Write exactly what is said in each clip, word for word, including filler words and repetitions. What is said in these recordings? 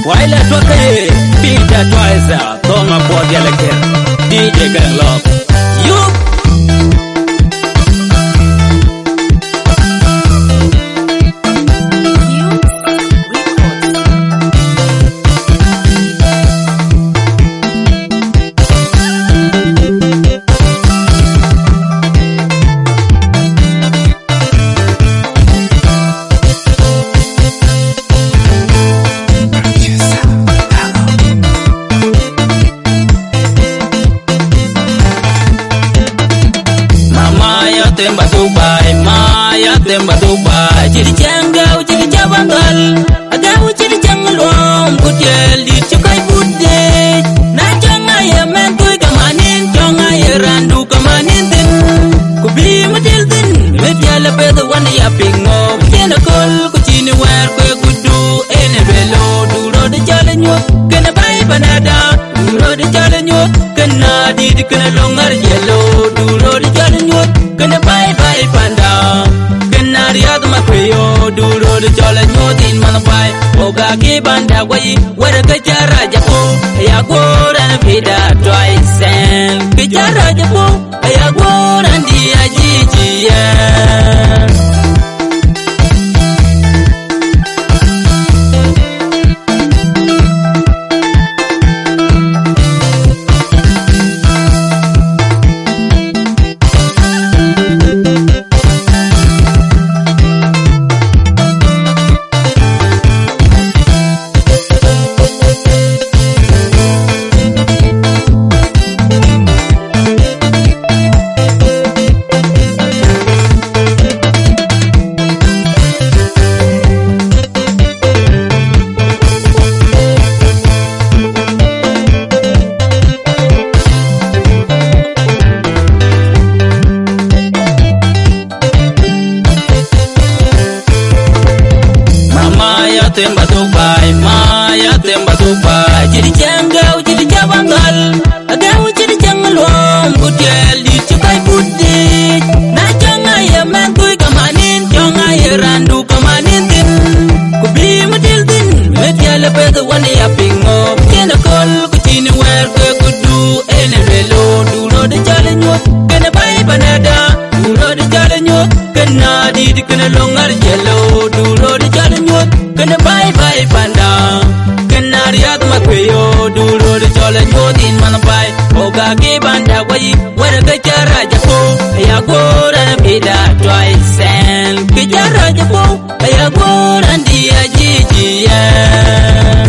Waila toke Peter Twice Tonga Port Yalaker D J Gang Love You Temba Dubai, Maya Temba Dubai, Chiri Changa, Chiri Chabangal, Agaw Chiri Changalom, Kutel, di Chukai Budde, Nachanga Yaman Kui Kamanin, Chonga Yarandu Kamanin Tin, Kubi Matil Tin, Mediala Peda One Yapping, Kenakol, Kuchini Ware, Kudu, Enebelo, Duro de Chalanyo, Kenabai Banada, Duro de Chalanyo, Kanadi, Kanalongar Yellow, Duro de Chalanyo. Kena bye bye panda, kena riad makweyo, duro de chola nyotin manabai. Oga ki banda wai, wada kechara japo, ayagora na pida twice and kechara japo, ayagora ndi ajiji yeah. Temba Dubai, Maya Temba Dubai, Chiri Changa, Chiri Chabangal, Agaw Chiri Changalom, Kutel, di Chukai Budde, Nachanga Yaman Kui Kamanin, Chonga Yarandu Kamanin Tin, Kubi Matil Tin, Mediala Peda One Yapping Up, Kenakol, Kuchini Ware, Kudu, Enebelo, Duro de Chalanyo, Kenabai Banada, Duro de Chalanyo, Kanadi, Kanalongar Yellow, Duro de Chalanyo. Kena bye bye panda, kena riad makweyo, duro de chola nyotin manabai. Oga ki banda wai, wada kechara japo, ayagora na pida twice and kechara japo, ayagora ndi ajiji yeah.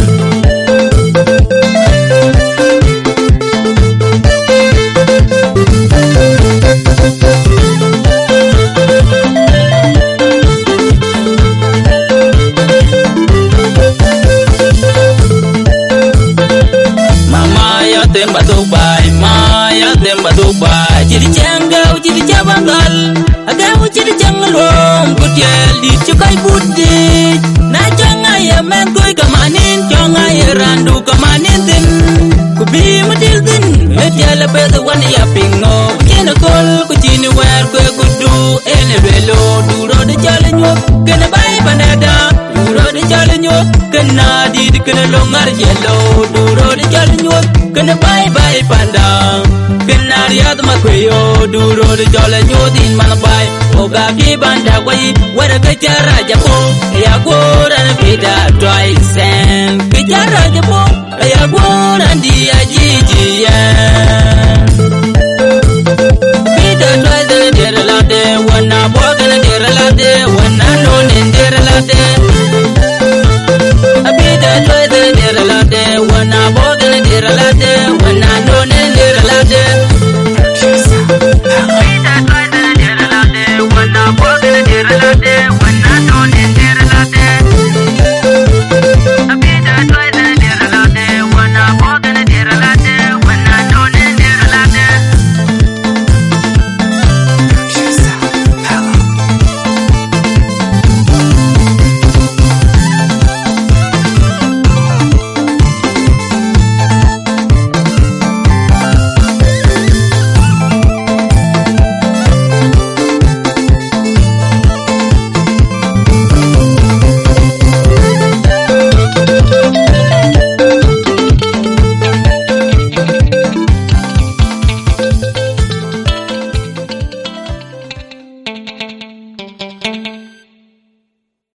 Temba Dubai, Maya Temba Dubai, Chiri Changa, Chiri Chabangal, Agaw Chiri Changalom, Kutel, di Chukai Budde, Nachanga Yaman Kui Kamanin, Chonga Yarandu Kamanin Tin, Kubi Matil Tin, Mediala Peda One Yapping Up, Kenakol, Kuchini Ware, Kudu, Enebelo, Duro de Chalanyo, Kenabai Banada, Duro de Chalanyo, Kanadi, Kanalongar Yellow, Duro de Chalanyo. Kena bye bye panda, kena riad makweyo, duro de chola nyotin manabai. Oga ki banda wai, wada kechara japo, ayagora na pida twice and kechara japo,